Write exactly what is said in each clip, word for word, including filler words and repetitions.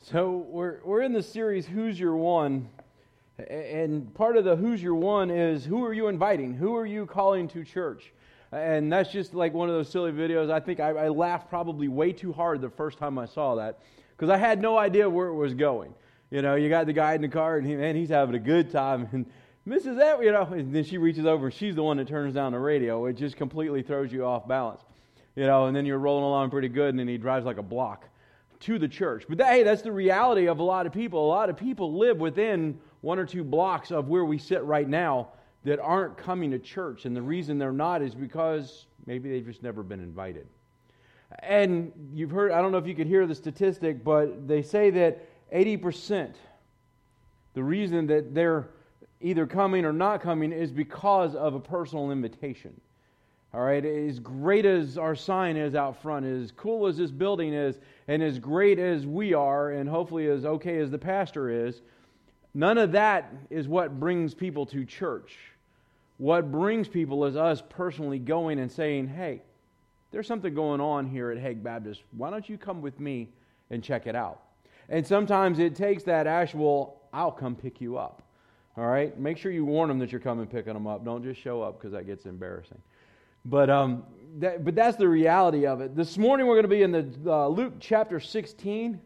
So we're we're in the series Who's Your One? And part of the Who's Your One is who are you inviting? Who are you calling to church? And that's just like one of those silly videos. I think I, I laughed probably way too hard the first time I saw that because I had no idea where it was going. You know, you got the guy in the car and he, man, he's having a good time. And Missus That, you know, and then she reaches over and she's the one that turns down the radio. It just completely throws you off balance. You know, and then you're rolling along pretty good and then he drives like a block to the church. But that, hey, that's the reality of a lot of people. A lot of people live within one or two blocks of where we sit right now that aren't coming to church. And the reason they're not is because maybe they've just never been invited. And you've heard, I don't know if you could hear the statistic, but they say that eighty percent, the reason that they're either coming or not coming is because of a personal invitation. All right, as great as our sign is out front, as cool as this building is, and as great as we are, and hopefully as okay as the pastor is, none of that is what brings people to church. What brings people is us personally going and saying, hey, there's something going on here at Hague Baptist. Why don't you come with me and check it out? And sometimes it takes that actual, I'll come pick you up. All right, make sure you warn them that you're coming picking them up. Don't just show up because that gets embarrassing. But um, that, but that's the reality of it. This morning we're going to be in the uh, Luke chapter sixteen.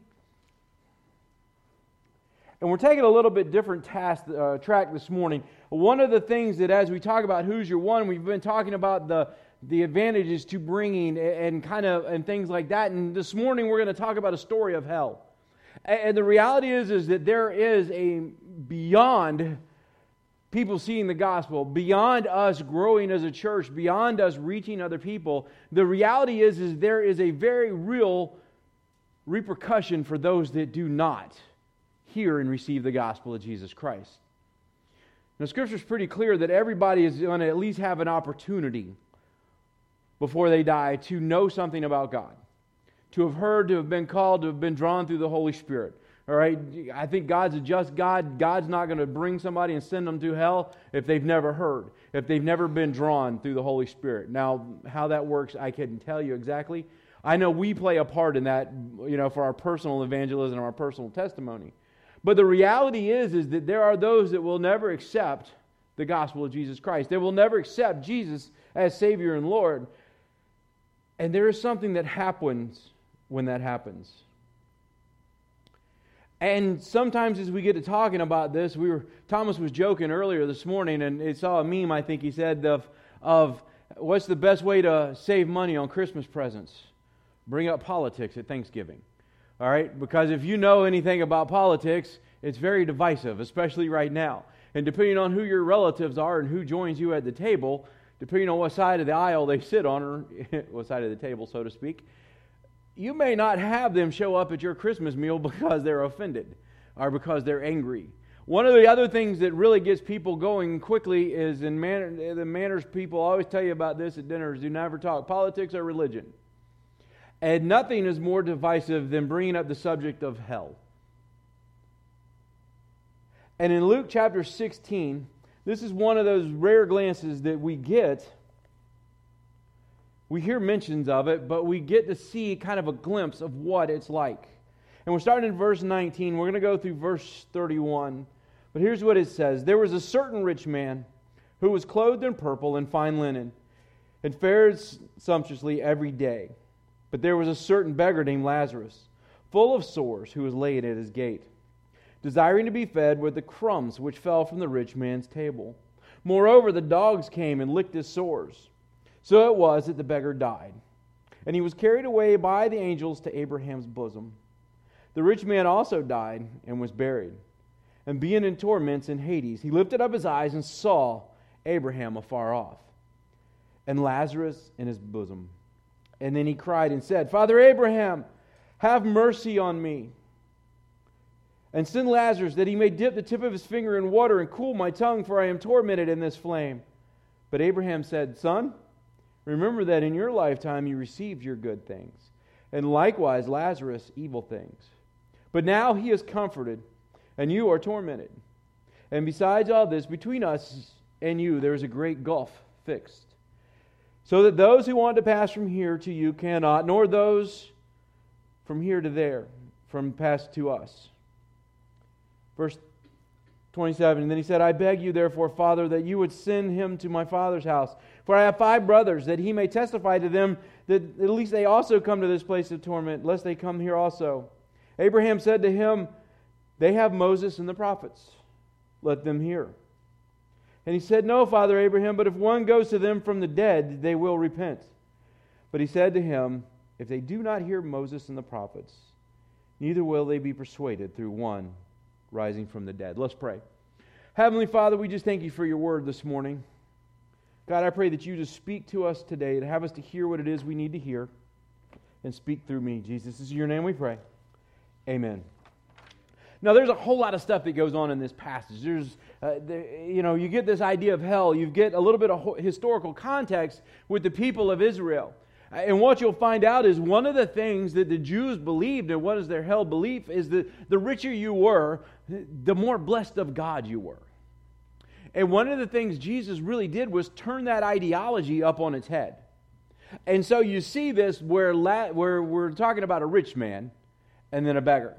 And we're taking a little bit different task, uh, track this morning. One of the things that as we talk about Who's Your One, we've been talking about the, the advantages to bringing and, and kind of and things like that. And this morning we're going to talk about a story of hell. And, and the reality is, is that there is a beyond people seeing the gospel, beyond us growing as a church, beyond us reaching other people, the reality is, is there is a very real repercussion for those that do not hear and receive the gospel of Jesus Christ. Now, Scripture is pretty clear that everybody is going to at least have an opportunity before they die to know something about God, to have heard, to have been called, to have been drawn through the Holy Spirit. All right, I think God's a just God. God's not going to bring somebody and send them to hell if they've never heard, if they've never been drawn through the Holy Spirit. Now, how that works, I couldn't tell you exactly. I know we play a part in that, you know, for our personal evangelism and our personal testimony. But the reality is, is that there are those that will never accept the gospel of Jesus Christ. They will never accept Jesus as Savior and Lord. And there is something that happens when that happens. And sometimes as we get to talking about this, we were Thomas was joking earlier this morning, and it saw a meme, I think he said, of, of what's the best way to save money on Christmas presents? Bring up politics at Thanksgiving. All right? Because if you know anything about politics, it's very divisive, especially right now. And depending on who your relatives are and who joins you at the table, depending on what side of the aisle they sit on, or what side of the table, so to speak, you may not have them show up at your Christmas meal because they're offended or because they're angry. One of the other things that really gets people going quickly is in manner, the manners people always tell you about this at dinners, do never talk politics or religion. And nothing is more divisive than bringing up the subject of hell. And in Luke chapter sixteen, this is one of those rare glances that we get. We hear mentions of it, but we get to see kind of a glimpse of what it's like. And we're starting in verse nineteen. We're going to go through verse thirty-one. But here's what it says. There was a certain rich man who was clothed in purple and fine linen and fared sumptuously every day. But there was a certain beggar named Lazarus, full of sores, who was laid at his gate, desiring to be fed with the crumbs which fell from the rich man's table. Moreover, the dogs came and licked his sores. So it was that the beggar died, and he was carried away by the angels to Abraham's bosom. The rich man also died and was buried. And being in torments in Hades, he lifted up his eyes and saw Abraham afar off, and Lazarus in his bosom. And then he cried and said, Father Abraham, have mercy on me, and send Lazarus that he may dip the tip of his finger in water and cool my tongue, for I am tormented in this flame. But Abraham said, Son, remember that in your lifetime you received your good things, and likewise Lazarus evil things. But now he is comforted, and you are tormented. And besides all this, between us and you there is a great gulf fixed, so that those who want to pass from here to you cannot, nor those from here to there. from past to us. Verse twenty-seven, and then he said, I beg you, therefore, Father, that you would send him to my father's house. For I have five brothers, that he may testify to them that at least they also come to this place of torment, lest they come here also. Abraham said to him, they have Moses and the prophets. Let them hear. And he said, no, Father Abraham, but if one goes to them from the dead, they will repent. But he said to him, if they do not hear Moses and the prophets, neither will they be persuaded through one rising from the dead. Let's pray. Heavenly Father, we just thank you for your word this morning. God, I pray that you just speak to us today, to have us to hear what it is we need to hear, and speak through me. Jesus, this is your name we pray. Amen. Now, there's a whole lot of stuff that goes on in this passage. There's, uh, the, you know, you get this idea of hell. You get a little bit of historical context with the people of Israel. And what you'll find out is one of the things that the Jews believed, and what is their held belief, is that the richer you were, the more blessed of God you were. And one of the things Jesus really did was turn that ideology up on its head. And so you see this where, la- where we're talking about a rich man and then a beggar.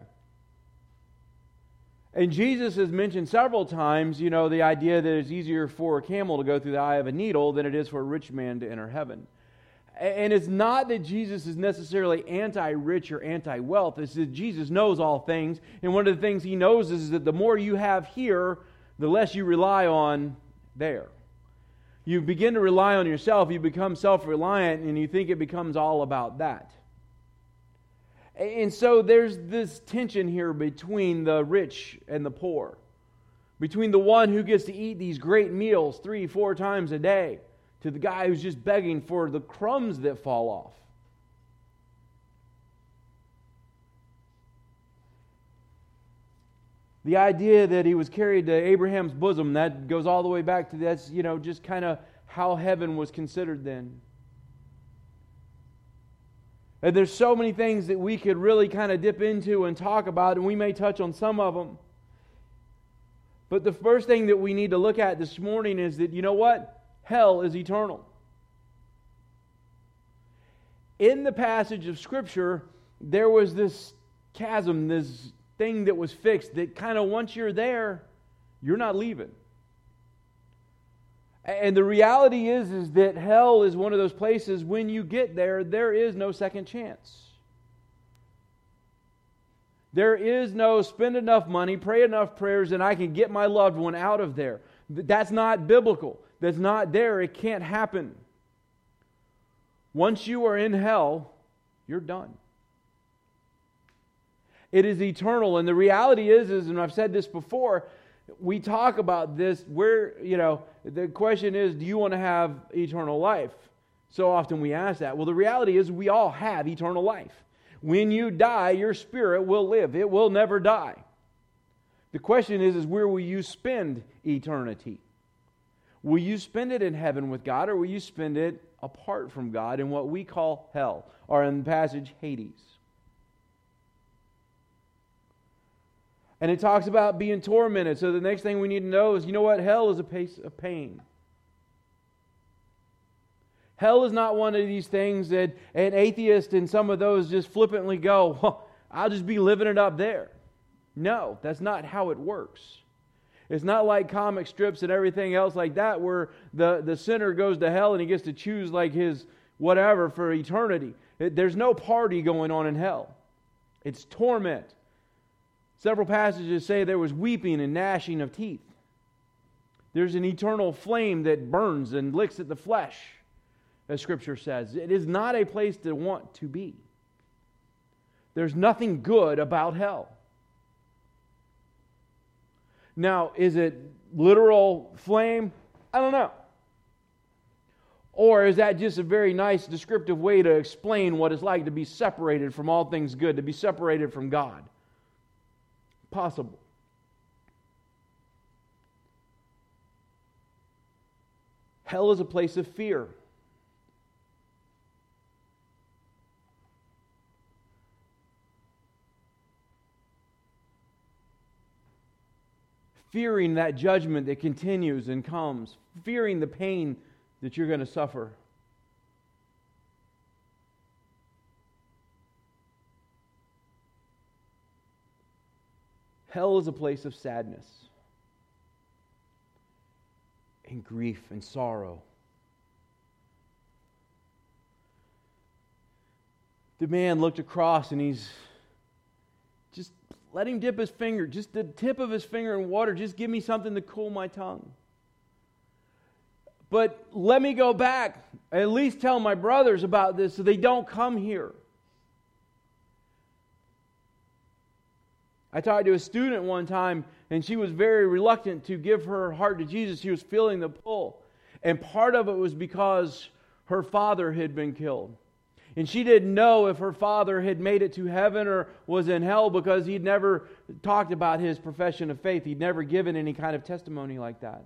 And Jesus has mentioned several times, you know, the idea that it's easier for a camel to go through the eye of a needle than it is for a rich man to enter heaven. And it's not that Jesus is necessarily anti-rich or anti-wealth. It's that Jesus knows all things. And one of the things he knows is that the more you have here, the less you rely on there. You begin to rely on yourself. You become self-reliant, and you think it becomes all about that. And so there's this tension here between the rich and the poor. Between the one who gets to eat these great meals three, four times a day, to the guy who's just begging for the crumbs that fall off. The idea that he was carried to Abraham's bosom, that goes all the way back to that's, you know, just kind of how heaven was considered then. And there's so many things that we could really kind of dip into and talk about, and we may touch on some of them. But the first thing that we need to look at this morning is that, you know what? Hell is eternal. In the passage of Scripture, there was this chasm, this thing that was fixed that kind of once you're there, you're not leaving. And the reality is, is that hell is one of those places when you get there, there is no second chance. There is no spend enough money, pray enough prayers, and I can get my loved one out of there. That's not biblical. That's not there. It can't happen. Once you are in hell, you're done. It is eternal. And the reality is, is, and I've said this before, we talk about this where, you know, the question is, do you want to have eternal life? So often we ask that. Well, the reality is we all have eternal life. When you die, your spirit will live. It will never die. The question is, is where will you spend eternity? Will you spend it in heaven with God, or will you spend it apart from God in what we call hell, or in the passage, Hades? And it talks about being tormented. So the next thing we need to know is, you know what? Hell is a place of pain. Hell is not one of these things that an atheist and some of those just flippantly go, well, I'll just be living it up there. No, that's not how it works. It's not like comic strips and everything else like that where the, the sinner goes to hell and he gets to choose like his whatever for eternity. It, there's no party going on in hell. It's torment. Several passages say there was weeping and gnashing of teeth. There's an eternal flame that burns and licks at the flesh, as Scripture says. It is not a place to want to be. There's nothing good about hell. Now, is it literal flame? I don't know. Or is that just a very nice descriptive way to explain what it's like to be separated from all things good, to be separated from God? Possible. Hell is a place of fear. Fearing that judgment that continues and comes. Fearing the pain that you're going to suffer. Hell is a place of sadness and grief and sorrow. The man looked across and he's just let him dip his finger, just the tip of his finger in water. Just give me something to cool my tongue. But let me go back, at least tell my brothers about this so they don't come here. I talked to a student one time, and she was very reluctant to give her heart to Jesus. She was feeling the pull. And part of it was because her father had been killed. And she didn't know if her father had made it to heaven or was in hell because he'd never talked about his profession of faith. He'd never given any kind of testimony like that.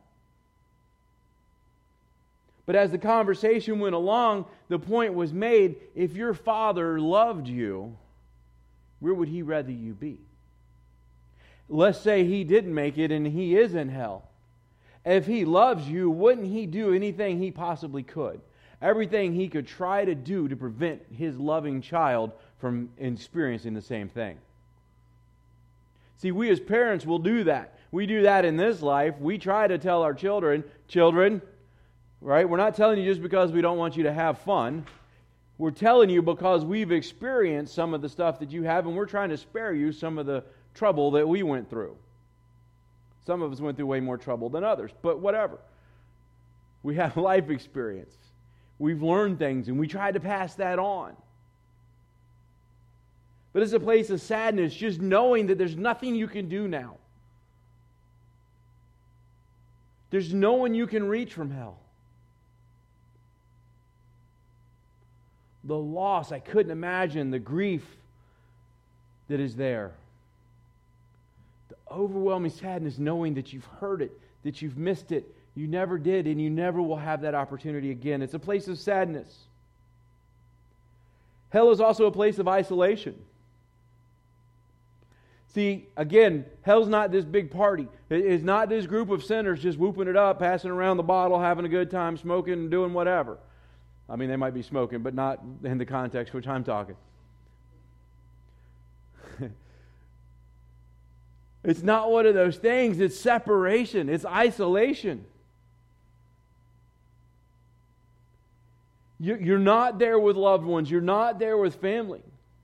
But as the conversation went along, the point was made, if your father loved you, where would he rather you be? Let's say he didn't make it and he is in hell. If he loves you, wouldn't he do anything he possibly could? Everything he could try to do to prevent his loving child from experiencing the same thing. See, we as parents will do that. We do that in this life. We try to tell our children, children, right? We're not telling you just because we don't want you to have fun. We're telling you because we've experienced some of the stuff that you have, and we're trying to spare you some of the trouble that we went through. Some of us went through way more trouble than others, but whatever. We have life experience. We've learned things, and we try to pass that on. But it's a place of sadness, just knowing that there's nothing you can do now. There's no one you can reach from hell. The loss, I couldn't imagine the grief that is there. The overwhelming sadness knowing that you've heard it, that you've missed it, you never did, and you never will have that opportunity again. It's a place of sadness. Hell is also a place of isolation. See, again, hell's not this big party. It's not this group of sinners just whooping it up, passing around the bottle, having a good time, smoking, and doing whatever. I mean, they might be smoking, but not in the context which I'm talking. It's not one of those things. It's separation. It's isolation. You're not there with loved ones. You're not there with family.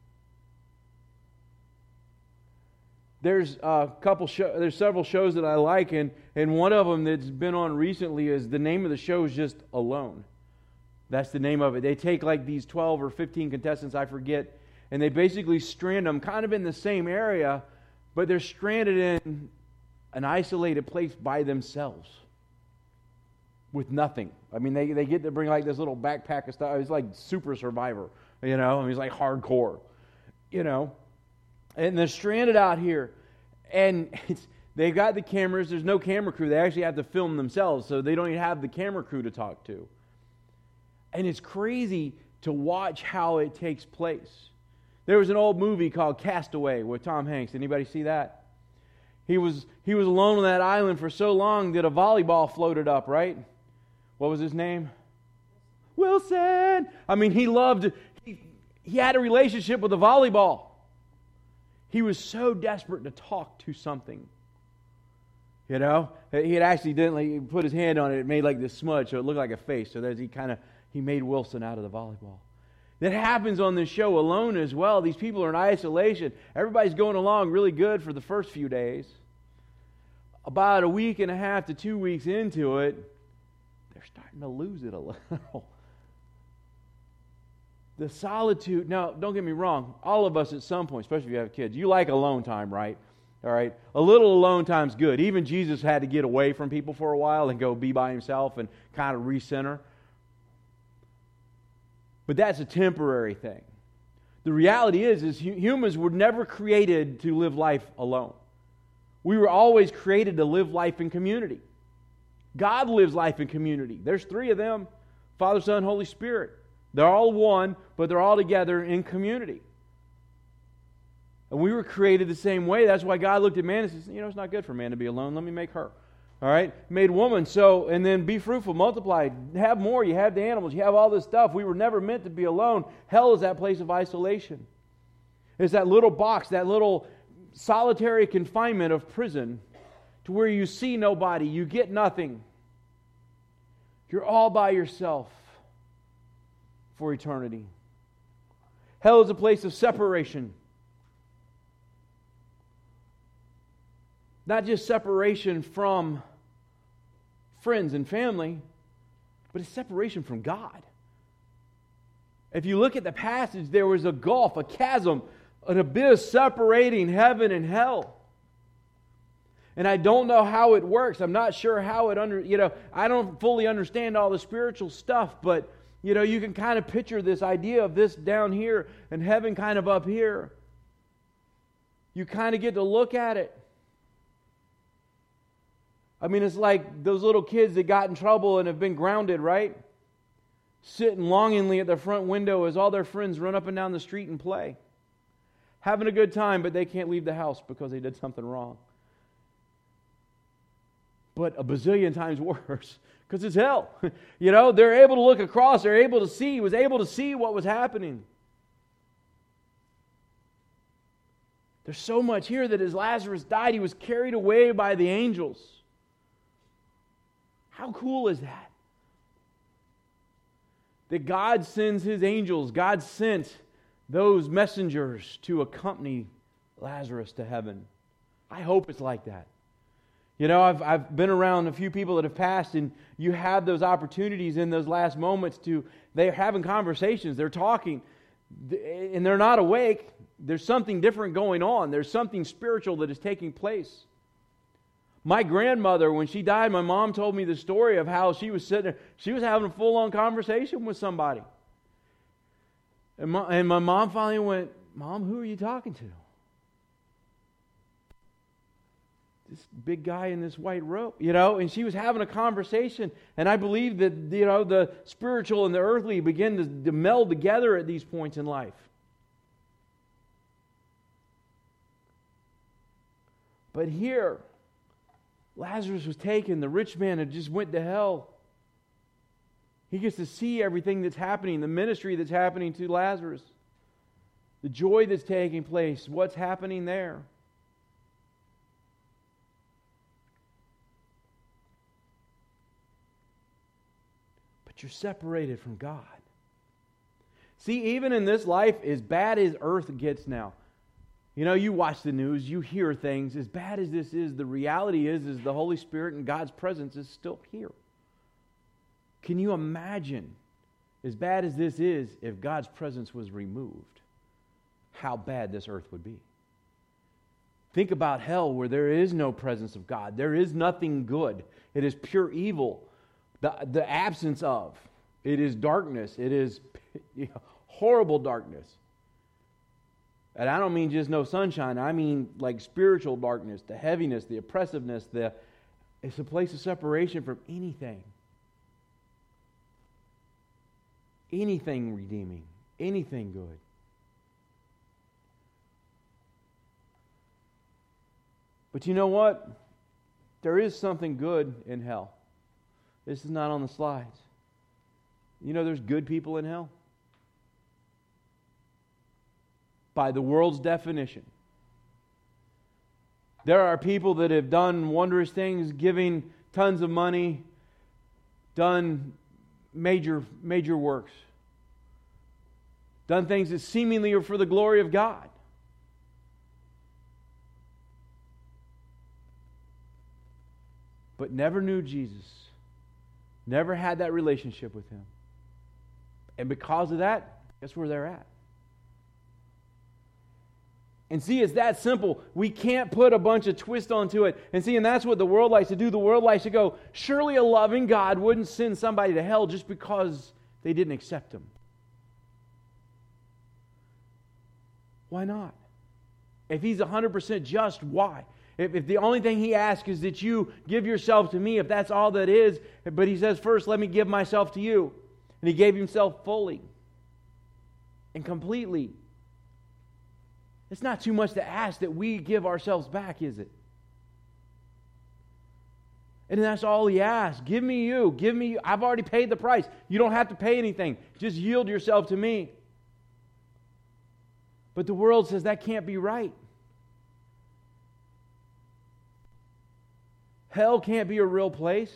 There's a couple show, there's several shows that I like, and, and one of them that's been on recently is the name of the show is just Alone. That's the name of it. They take like these twelve or fifteen contestants, I forget, and they basically strand them kind of in the same area, but they're stranded in an isolated place by themselves with nothing. I mean, they, they get to bring like this little backpack of stuff. It's like Super Survivor, you know? I mean, it's like hardcore, you know? And they're stranded out here, and it's, they've got the cameras. There's no camera crew. They actually have to film themselves, so they don't even have the camera crew to talk to. And it's crazy to watch how it takes place. There was an old movie called Castaway with Tom Hanks. Anybody see that? He was he was alone on that island for so long that a volleyball floated up, right? What was his name? Wilson. I mean, he loved, he, he had a relationship with a volleyball. He was so desperate to talk to something. You know? He had accidentally put his hand on it. It made like this smudge, so it looked like a face. So there's he kind of, he made Wilson out of the volleyball. That happens on this show Alone as well. These people are in isolation. Everybody's going along really good for the first few days. About a week and a half to two weeks into it, they're starting to lose it a little. The solitude, now don't get me wrong, all of us at some point, especially if you have kids, you like alone time, right? All right? A little alone time's good. Even Jesus had to get away from people for a while and go be by himself and kind of recenter. But that's a temporary thing. The reality is, is humans were never created to live life alone. We were always created to live life in community. God lives life in community. There's three of them, Father, Son, Holy Spirit. They're all one, but they're all together in community. And we were created the same way. That's why God looked at man and says, you know, it's not good for man to be alone. Let me make her. All right? Made woman, so, and then be fruitful, multiply, have more. You have the animals, you have all this stuff. We were never meant to be alone. Hell is that place of isolation. It's that little box, that little solitary confinement of prison to where you see nobody, you get nothing. You're all by yourself for eternity. Hell is a place of separation. Not just separation from friends and family, but it's separation from God. If you look at the passage, there was a gulf, a chasm, an abyss separating heaven and hell. And I don't know how it works. I'm not sure how it under, you know, I don't fully understand all the spiritual stuff, but, you know, you can kind of picture this idea of this down here and heaven kind of up here. You kind of get to look at it. I mean, it's like those little kids that got in trouble and have been grounded, right? Sitting longingly at the front window as all their friends run up and down the street and play. Having a good time, but they can't leave the house because they did something wrong. But a bazillion times worse, because it's hell. You know, they're able to look across, they're able to see, was able to see what was happening. There's so much here that as Lazarus died, he was carried away by the angels. How cool is that? That God sends His angels, God sent those messengers to accompany Lazarus to heaven. I hope it's like that. You know, I've I've been around a few people that have passed, and you have those opportunities in those last moments to, they're having conversations, they're talking, and they're not awake. There's something different going on. There's something spiritual that is taking place. My grandmother, when she died, my mom told me the story of how she was sitting there, she was having a full-on conversation with somebody. And my, and my mom finally went, "Mom, who are you talking to?" This big guy in this white robe, you know, and she was having a conversation, and I believe that, you know, the spiritual and the earthly begin to, to meld together at these points in life. But here, Lazarus was taken. The rich man had just went to hell. He gets to see everything that's happening, the ministry that's happening to Lazarus, the joy that's taking place, what's happening there. But you're separated from God. See, even in this life, as bad as earth gets now, you know, you watch the news, you hear things. As bad as this is, the reality is, is the Holy Spirit and God's presence is still here. Can you imagine, as bad as this is, if God's presence was removed, how bad this earth would be? Think about hell, where there is no presence of God. There is nothing good. It is pure evil. The, the absence of. It is darkness. It is you know, horrible darkness. And I don't mean just no sunshine. I mean like spiritual darkness, the heaviness, the oppressiveness. The, it's a place of separation from anything. Anything redeeming. Anything good. But you know what? There is something good in hell. This is not on the slides. You know there's good people in hell? By the world's definition. There are people that have done wondrous things, giving tons of money, done major, major works, done things that seemingly are for the glory of God. But never knew Jesus. Never had that relationship with Him. And because of that, guess where they're at? And see, it's that simple. We can't put a bunch of twist onto it. And see, and that's what the world likes to do. The world likes to go, surely a loving God wouldn't send somebody to hell just because they didn't accept Him. Why not? If He's one hundred percent just, why? If, if the only thing He asks is that you give yourself to me, if that's all that is, but He says, first, let me give myself to you. And He gave Himself fully and completely. It's not too much to ask that we give ourselves back, is it? And that's all He asks. Give me you. Give me you. I've already paid the price. You don't have to pay anything. Just yield yourself to me. But the world says that can't be right. Hell can't be a real place.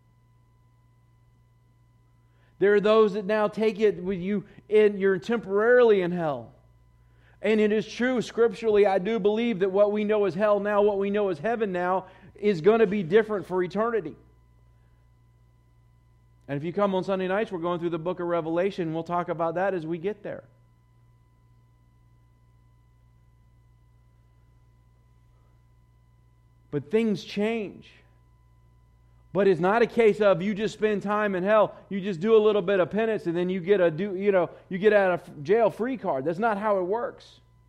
There are those that now take it with you in, you're temporarily in hell. And it is true, scripturally, I do believe that what we know as hell now, what we know as heaven now, is going to be different for eternity. And if you come on Sunday nights, we're going through the book of Revelation. We'll talk about that as we get there. But things change. But it's not a case of you just spend time in hell, you just do a little bit of penance, and then you get a do you know you get out of jail free card. That's not how it works.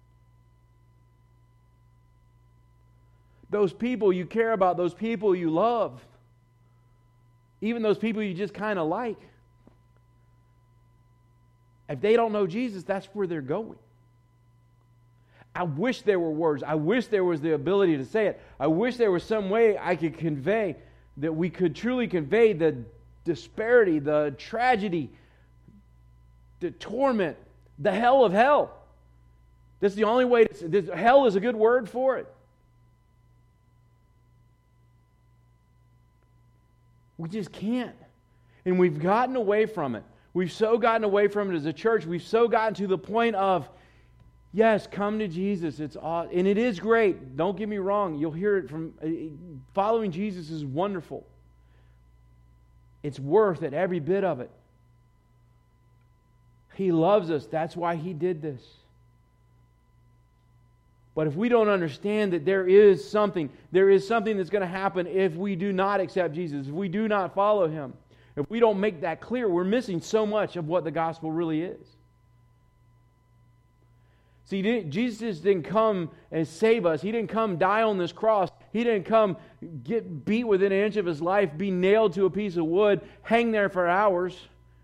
Those people you care about, those people you love, even those people you just kind of like, if they don't know Jesus, that's where they're going. I wish there were words. I wish there was the ability to say it. I wish there was some way I could convey that we could truly convey the disparity, the tragedy, the torment, the hell of hell. That's the only way to, this, hell is a good word for it. We just can't. And we've gotten away from it. We've so gotten away from it as a church. We've so gotten to the point of, yes, come to Jesus. It's aw- and it is great. Don't get me wrong. You'll hear it from following Jesus is wonderful. It's worth it, every bit of it. He loves us. That's why He did this. But if we don't understand that there is something, there is something that's going to happen if we do not accept Jesus, if we do not follow Him, if we don't make that clear, we're missing so much of what the gospel really is. See, didn't, Jesus didn't come and save us. He didn't come die on this cross. He didn't come get beat within an inch of His life, be nailed to a piece of wood, hang there for hours,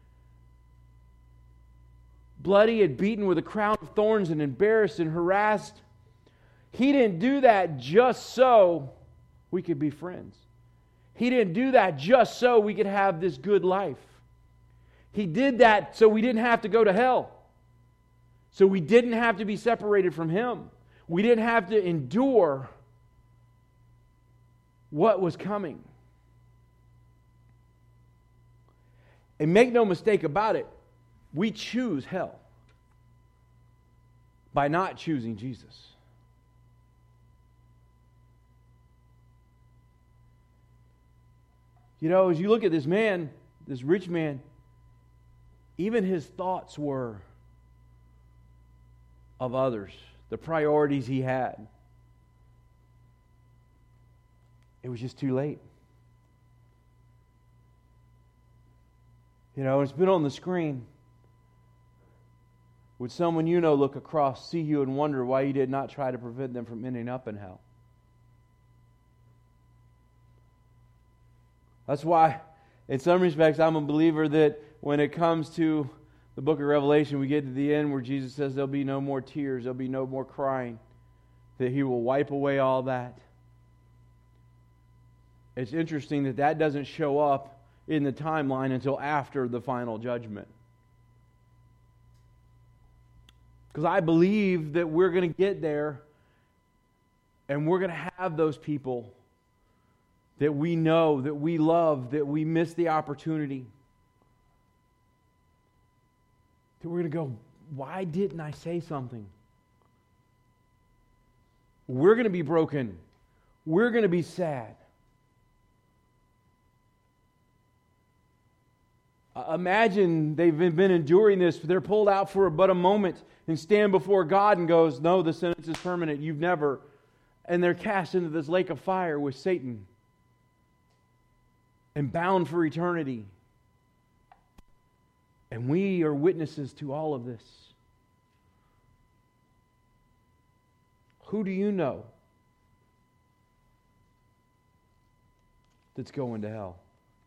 bloody and beaten with a crown of thorns and embarrassed and harassed. He didn't do that just so we could be friends. He didn't do that just so we could have this good life. He did that so we didn't have to go to hell. So we didn't have to be separated from Him. We didn't have to endure what was coming. And make no mistake about it, we choose hell by not choosing Jesus. You know, as you look at this man, this rich man, even his thoughts were of others, the priorities he had. It was just too late. You know, it's been on the screen. Would someone you know look across, see you, and wonder why you did not try to prevent them from ending up in hell? That's why, in some respects, I'm a believer that when it comes to the book of Revelation, we get to the end where Jesus says there'll be no more tears, there'll be no more crying, that He will wipe away all that. It's interesting that that doesn't show up in the timeline until after the final judgment. Because I believe that we're going to get there and we're going to have those people that we know, that we love, that we miss the opportunity. That we're going to go, why didn't I say something? We're going to be broken. We're going to be sad. Uh, imagine they've been enduring this. They're pulled out for but a moment and stand before God and goes, no, the sentence is permanent. You've never. And they're cast into this lake of fire with Satan and bound for eternity. And we are witnesses to all of this. Who do you know that's going to hell?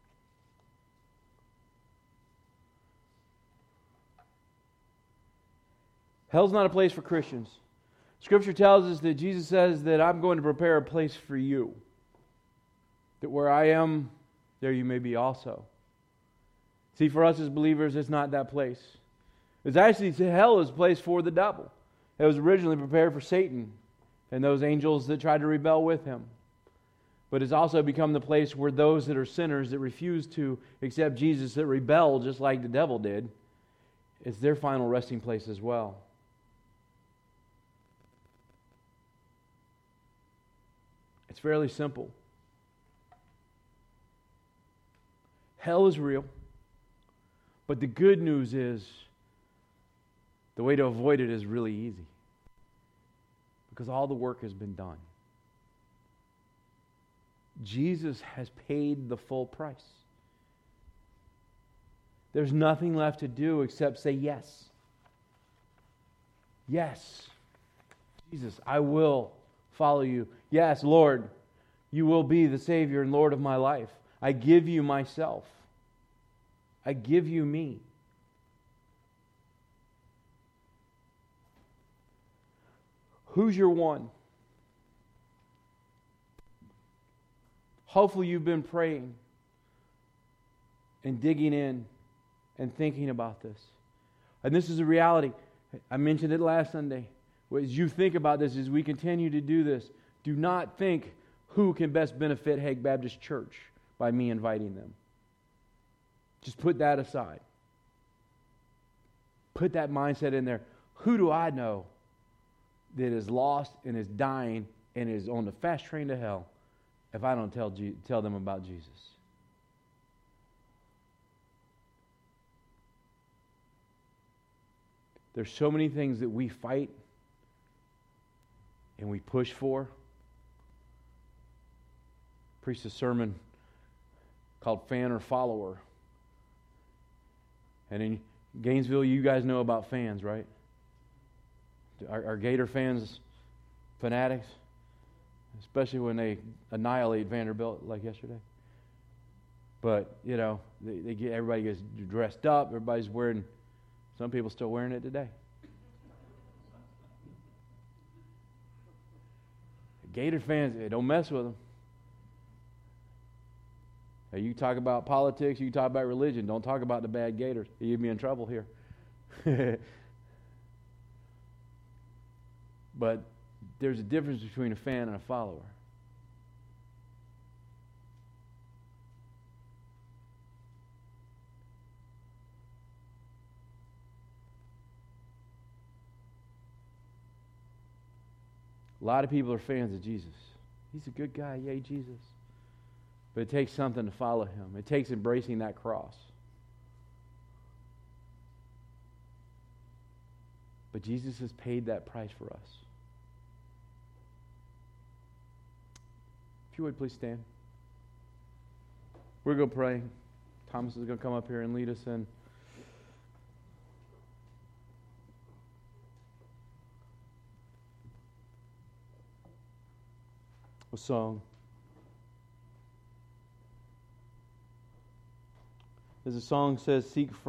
Hell's not a place for Christians. Scripture tells us that Jesus says that I'm going to prepare a place for you. That where I am, there you may be also. See, for us as believers, it's not that place. It's actually, hell is a place for the devil. It was originally prepared for Satan and those angels that tried to rebel with him. But it's also become the place where those that are sinners, that refuse to accept Jesus, that rebel just like the devil did, it's their final resting place as well. It's fairly simple. Hell is real. But the good news is the way to avoid it is really easy. Because all the work has been done. Jesus has paid the full price. There's nothing left to do except say yes. Yes. Jesus, I will follow you. Yes, Lord, you will be the Savior and Lord of my life. I give you myself. I give you me. Who's your one? Hopefully you've been praying and digging in and thinking about this. And this is a reality. I mentioned it last Sunday. As you think about this, as we continue to do this, do not think who can best benefit Hague Baptist Church by me inviting them. Just put that aside. Put that mindset in there. Who do I know that is lost and is dying and is on the fast train to hell if I don't tell Je- tell them about Jesus? There's so many things that we fight and we push for. Preached a sermon called Fan or Follower. And in Gainesville, you guys know about fans, right? Are, are Gator fans fanatics? Especially when they annihilate Vanderbilt like yesterday. But, you know, they, they get everybody gets dressed up. Everybody's wearing, some people still wearing it today. Gator fans, hey, don't mess with them. Hey, you talk about politics, you talk about religion, don't talk about the bad Gators. You'd be in trouble here. But there's a difference between a fan and a follower. A lot of people are fans of Jesus. He's a good guy, yay, Jesus. But it takes something to follow him. It takes embracing that cross. But Jesus has paid that price for us. If you would, please stand. We're going to pray. Thomas is going to come up here and lead us in a song. As the song says, seek first